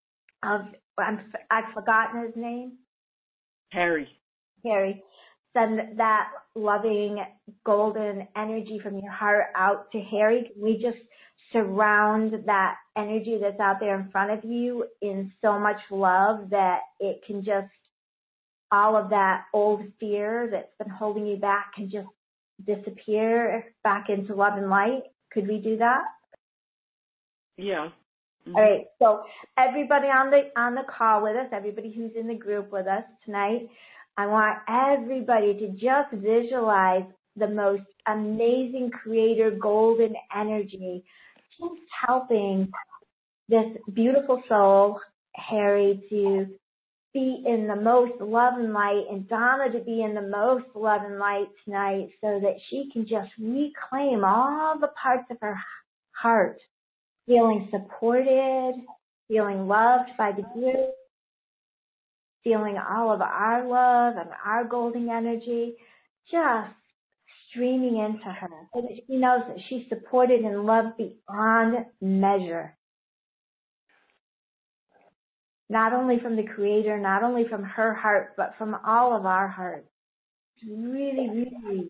I've forgotten his name. Harry. Send that loving golden energy from your heart out to Harry. Can we just surround that energy that's out there in front of you in so much love that it can just, all of that old fear that's been holding you back can just disappear back into love and light? Could we do that? Yeah. Mm-hmm. All right. So everybody on the call with us, everybody who's in the group with us tonight, I want everybody to just visualize the most amazing creator golden energy just helping this beautiful soul, Harry, to be in the most love and light, and Donna to be in the most love and light tonight so that she can just reclaim all the parts of her heart, feeling supported, feeling loved by the group, feeling all of our love and our golden energy just streaming into her so that she knows that she's supported and loved beyond measure. Not only from the Creator, not only from her heart, but from all of our hearts. Really, really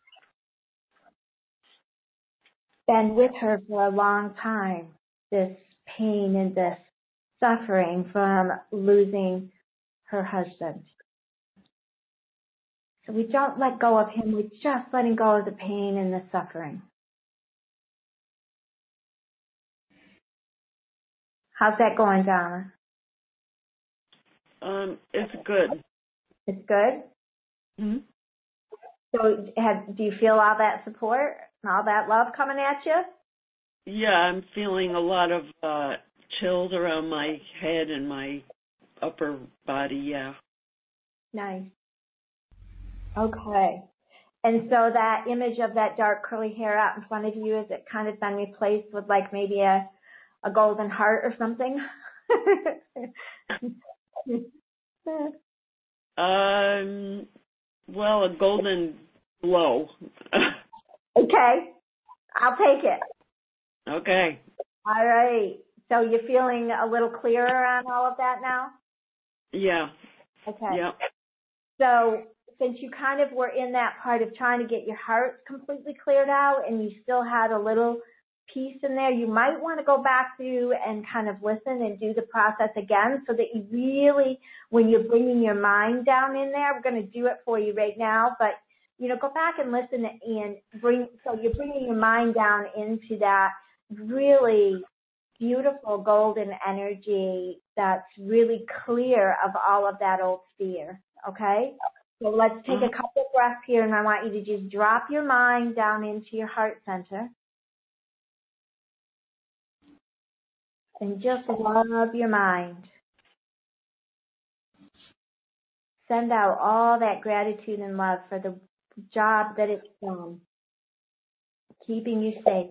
been with her for a long time, this pain and this suffering from losing her husband. So we don't let go of him, we're just letting go of the pain and the suffering. How's that going, Donna? It's good. It's good? Mm-hmm. So do you feel all that support and all that love coming at you? Yeah, I'm feeling a lot of chills around my head and my upper body, yeah. Nice. Okay. And so that image of that dark curly hair out in front of you, is it kind of been replaced with like maybe a golden heart or something? Well, a golden glow. Okay. I'll take it. Okay. All right. So you're feeling a little clearer on all of that now? Yeah. Okay. Yeah. So since you kind of were in that part of trying to get your heart completely cleared out and you still had a little piece in there, you might want to go back through and kind of listen and do the process again so that you really, when you're bringing your mind down in there, we're going to do it for you right now, but go back and listen and so you're bringing your mind down into that really beautiful golden energy that's really clear of all of that old fear, okay? So let's take a couple breaths here, and I want you to just drop your mind down into your heart center. And just love your mind. Send out all that gratitude and love for the job that it's done, keeping you safe.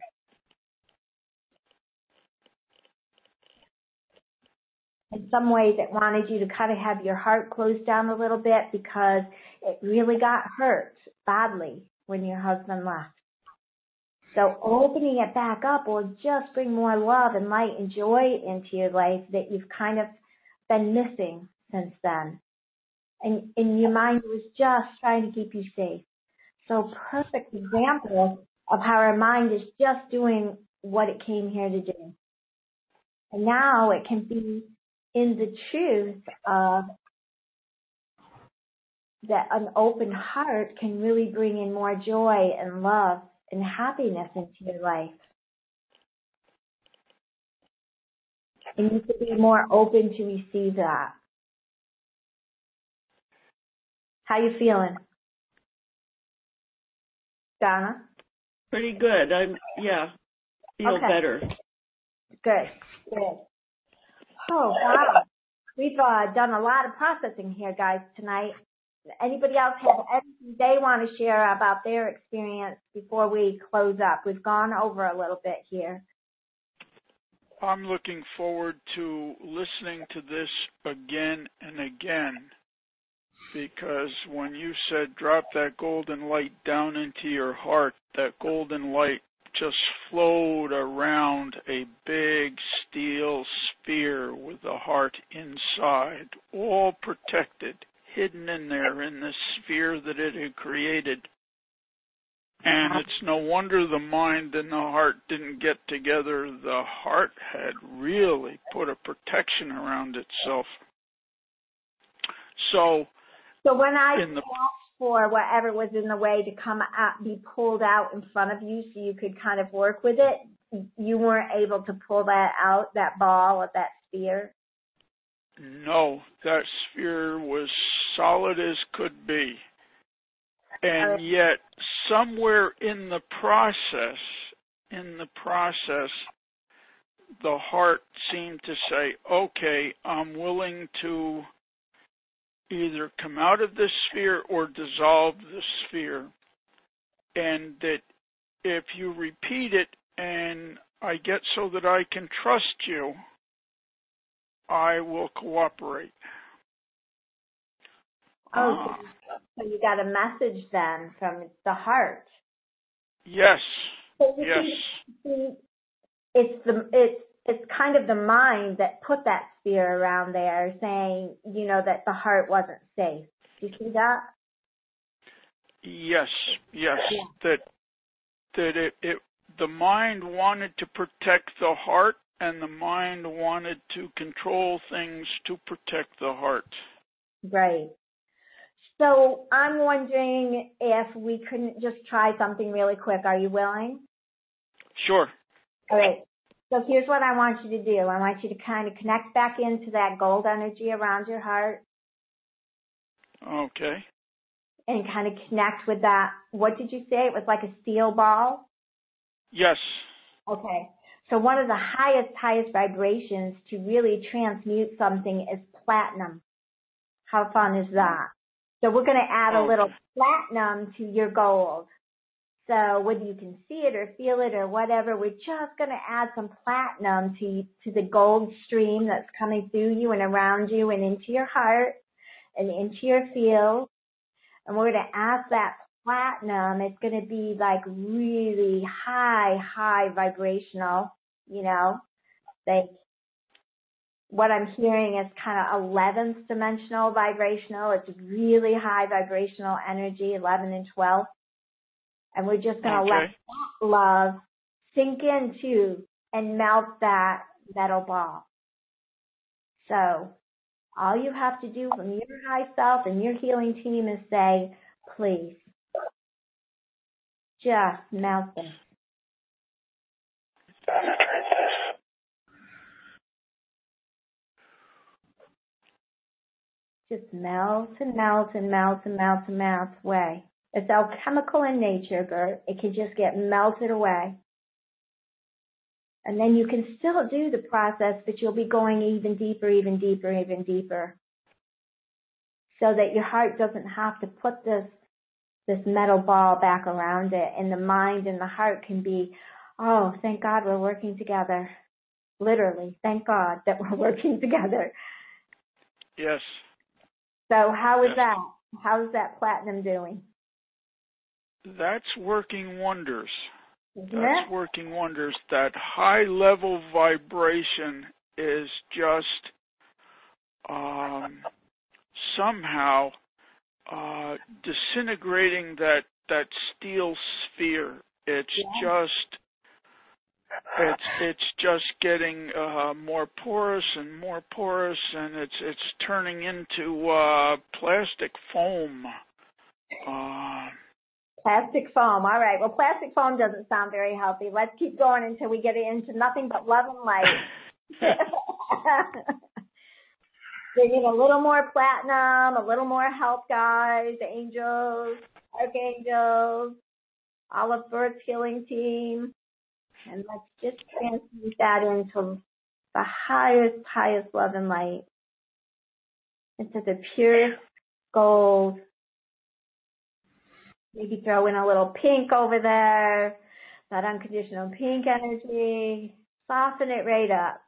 In some ways, it wanted you to kind of have your heart closed down a little bit because it really got hurt badly when your husband left. So opening it back up will just bring more love and light and joy into your life that you've kind of been missing since then. And your mind was just trying to keep you safe. So perfect example of how our mind is just doing what it came here to do. And now it can be in the truth of that an open heart can really bring in more joy and love and happiness into your life. And you could be more open to receive that. How you feeling, Donna? Pretty good. Feel Okay. better. Good. Oh, wow. We've done a lot of processing here, guys, tonight. Anybody else have anything they want to share about their experience before we close up? We've gone over a little bit here. I'm looking forward to listening to this again and again, because when you said drop that golden light down into your heart, that golden light just flowed around a big steel sphere with the heart inside, all protected, hidden in there in the sphere that it had created. And it's no wonder the mind and the heart didn't get together. The heart had really put a protection around itself. So when I asked for whatever was in the way to come out, be pulled out in front of you so you could kind of work with it, you weren't able to pull that out, that ball or that sphere? No, that sphere was solid as could be. And yet, somewhere in the process, the heart seemed to say, okay, I'm willing to either come out of this sphere or dissolve the sphere. And that if you repeat it and I get so that I can trust you, I will cooperate. Oh, so you got a message then from the heart. Yes. So you yes. See, it's kind of the mind that put that sphere around there, saying, that the heart wasn't safe. Do you see that? Yes. Yeah. That the mind wanted to protect the heart, and the mind wanted to control things to protect the heart. Right. So I'm wondering if we couldn't just try something really quick. Are you willing? Sure. All right. So here's what I want you to do. I want you to kind of connect back into that gold energy around your heart. Okay. And kind of connect with that. What did you say? It was like a steel ball? Yes. Okay. So one of the highest vibrations to really transmute something is platinum. How fun is that? So we're going to add a little platinum to your gold. So whether you can see it or feel it or whatever, we're just going to add some platinum to the gold stream that's coming through you and around you and into your heart and into your field. And we're going to add that platinum. It's going to be like really high vibrational, like what I'm hearing is kind of 11th dimensional vibrational. It's really high vibrational energy, 11 and 12. And we're just going to let that love sink into and melt that metal ball. So all you have to do from your high self and your healing team is say, please, just melt this. Just melt and melt and melt and melt and melt away. It's alchemical in nature, Gert. It can just get melted away. And then you can still do the process, but you'll be going even deeper, even deeper, even deeper. So that your heart doesn't have to put this metal ball back around it. And the mind and the heart can be, oh, thank God we're working together. Literally, thank God that we're working together. Yes. So how is that? How's that platinum doing? That's working wonders. That's working wonders. That high level vibration is just somehow disintegrating that steel sphere. It's just getting more porous, and it's turning into plastic foam. Plastic foam. All right. Well, plastic foam doesn't sound very healthy. Let's keep going until we get into nothing but love and light. Bringing a little more platinum, a little more help, guys, angels, archangels, Olive Bird's healing team. And let's just transmute that into the highest love and light, into the purest gold. Maybe throw in a little pink over there, that unconditional pink energy. Soften it right up.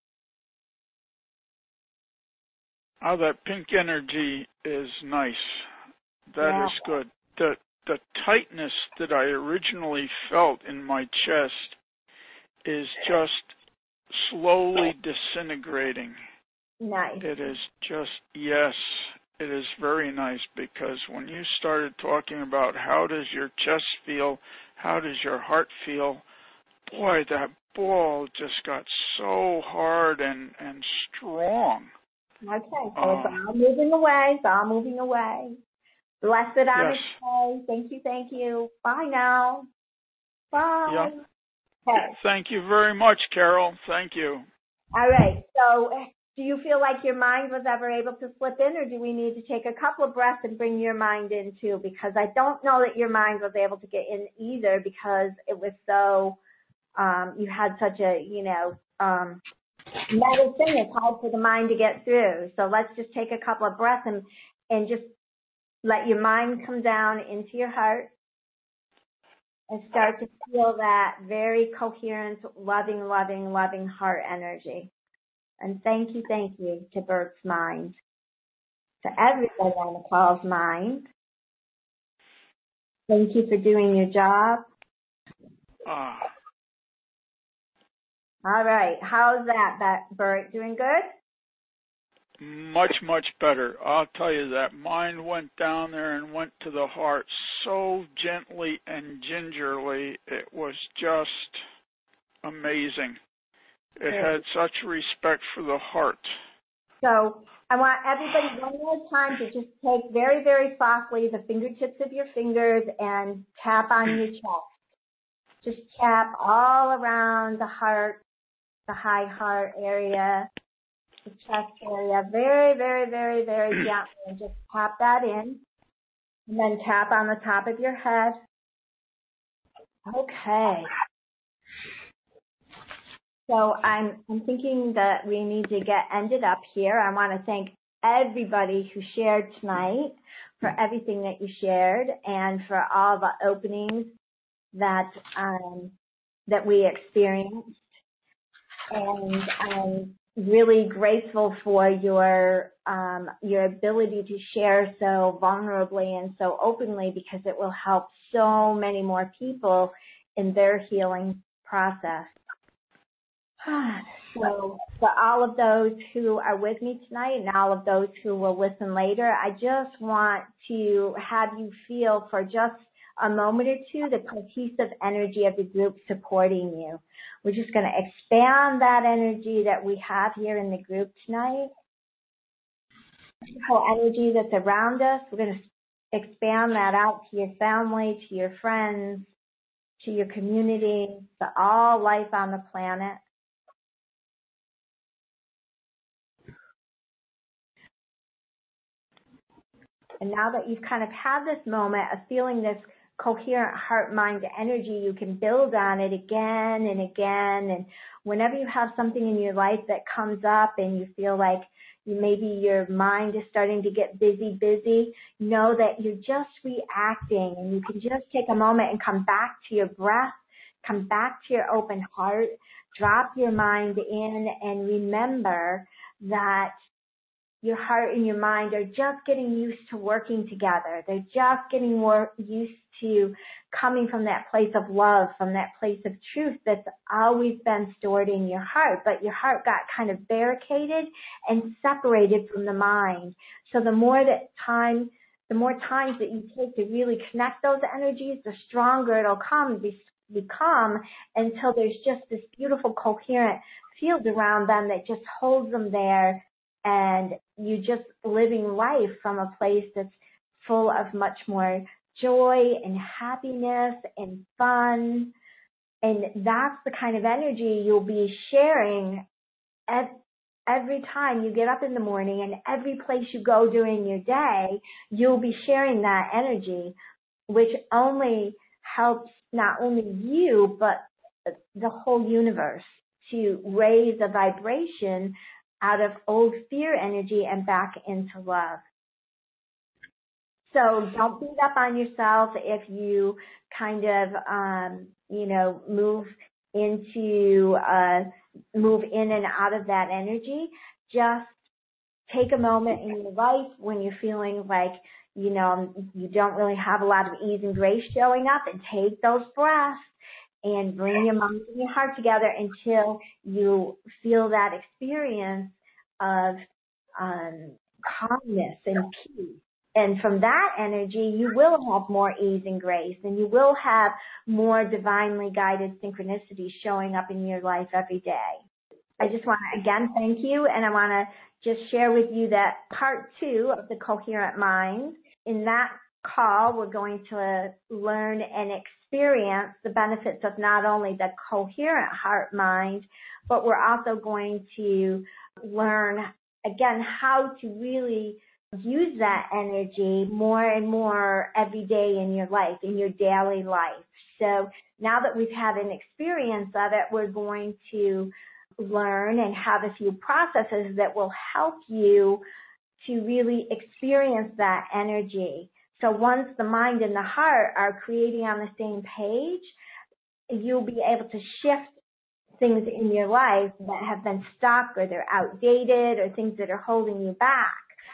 Oh, that pink energy is nice. That is good. The tightness that I originally felt in my chest is just slowly disintegrating. Nice. It is just, yes, it is very nice, because when you started talking about how does your chest feel, how does your heart feel, boy, that ball just got so hard and strong. Okay, so it's all moving away. It's all moving away. Blessed Amish. Thank you. Bye now. Bye. Yeah. Okay. Thank you very much, Carol. Thank you. All right. So do you feel like your mind was ever able to slip in, or do we need to take a couple of breaths and bring your mind in too? Because I don't know that your mind was able to get in either, because it was so, you had such a, metal thing. It's hard for the mind to get through. So let's just take a couple of breaths and just let your mind come down into your heart and start to feel that very coherent, loving heart energy. And thank you to Bert's mind, to everybody on the call's mind. Thank you for doing your job. All right. How's that, Bert? Doing good? Much, much better. I'll tell you, that mind went down there and went to the heart so gently and gingerly. It was just amazing. It had such respect for the heart. So I want everybody one more time to just take very, very softly the fingertips of your fingers and tap on your chest. Just tap all around the heart, the high heart area, the chest area, very, very, very, very gently, and just tap that in. And then tap on the top of your head. Okay. So I'm thinking that we need to get ended up here. I want to thank everybody who shared tonight for everything that you shared and for all the openings that we experienced. And I'm really grateful for your ability to share so vulnerably and so openly, because it will help so many more people in their healing process. So for all of those who are with me tonight and all of those who will listen later, I just want to have you feel for just a moment or two the cohesive energy of the group supporting you. We're just going to expand that energy that we have here in the group tonight. The whole energy that's around us, we're going to expand that out to your family, to your friends, to your community, to all life on the planet. And now that you've kind of had this moment of feeling this coherent heart-mind energy, you can build on it again and again. And whenever you have something in your life that comes up and you feel like maybe your mind is starting to get busy, know that you're just reacting, and you can just take a moment and come back to your breath, come back to your open heart, drop your mind in, and remember that your heart and your mind are just getting used to working together. They're just getting more used to coming from that place of love, from that place of truth that's always been stored in your heart. But your heart got kind of barricaded and separated from the mind. So the more times that you take to really connect those energies, the stronger it'll become until there's just this beautiful coherent field around them that just holds them there, and you just living life from a place that's full of much more joy and happiness and fun. And that's the kind of energy you'll be sharing every time you get up in the morning, and every place you go during your day, you'll be sharing that energy, which only helps not only you, but the whole universe to raise a vibration out of old fear energy and back into love. So don't beat up on yourself if you kind of, move in and out of that energy. Just take a moment in your life when you're feeling like, you don't really have a lot of ease and grace showing up, and take those breaths and bring your mind and your heart together until you feel that experience of calmness and peace. And from that energy, you will have more ease and grace, and you will have more divinely guided synchronicities showing up in your life every day. I just want to, again, thank you, and I want to just share with you that part 2 of the Coherent Mind. In that call, we're going to learn and experience the benefits of not only the coherent heart-mind, but we're also going to learn, again, how to really use that energy more and more every day in your life, in your daily life. So now that we've had an experience of it, we're going to learn and have a few processes that will help you to really experience that energy. So once the mind and the heart are creating on the same page, you'll be able to shift things in your life that have been stuck, or they're outdated, or things that are holding you back.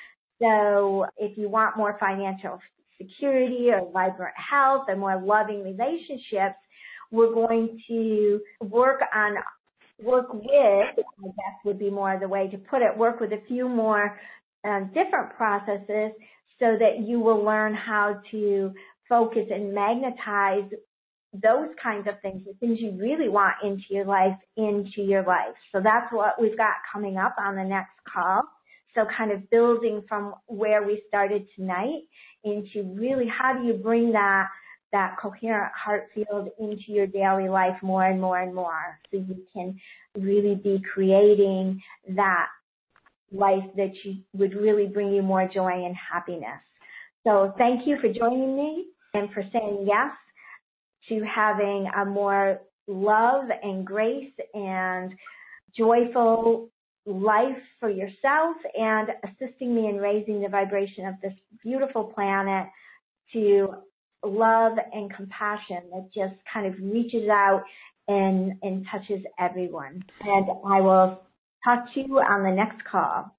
So if you want more financial security or vibrant health and more loving relationships, we're going to work with, I guess would be more the way to put it, work with a few more different processes so that you will learn how to focus and magnetize those kinds of things, the things you really want into your life. So that's what we've got coming up on the next call. So kind of building from where we started tonight into really how do you bring that coherent heart field into your daily life more and more and more, so you can really be creating that life that would really bring you more joy and happiness. So thank you for joining me and for saying yes to having a more love and grace and joyful life for yourself, and assisting me in raising the vibration of this beautiful planet to love and compassion that just kind of reaches out and touches everyone. And I will talk to you on the next call.